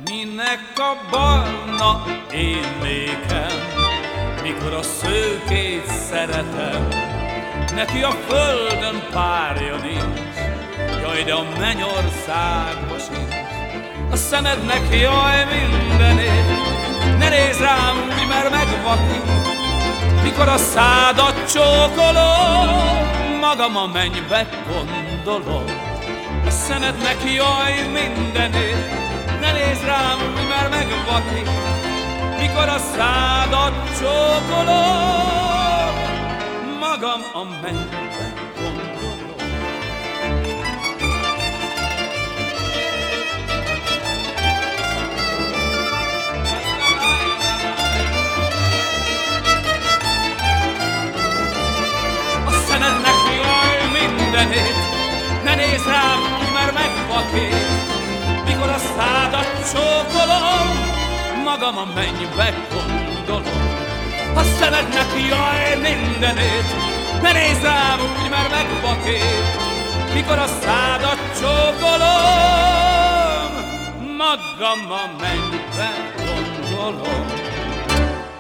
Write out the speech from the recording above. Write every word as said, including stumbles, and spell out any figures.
Minek a barna én nékem, mikor a szőkét szeretem. Neki a földön párja nincs, jaj, de a mennyországba sincs. A szemednek jaj mindenét, ne nézz rám úgy, mert megvakít. Mikor a szádat csókolom, magam a mennybe gondolom. A szemednek jaj mindenét, ne nézz rám úgy, mert megvakít. Mikor a szádat csókolom, magam a mennybe gondolom. A szemednek jaj mindenét, ne nézz rám úgy, mert megvakít. Mikor a szádat csókolom, magam a mennybe gondolom. A szemednek jaj mindenét, ne nézz rám úgy, mert megvakít. Mikor a szádat csókolom, magam a mennybe gondolom.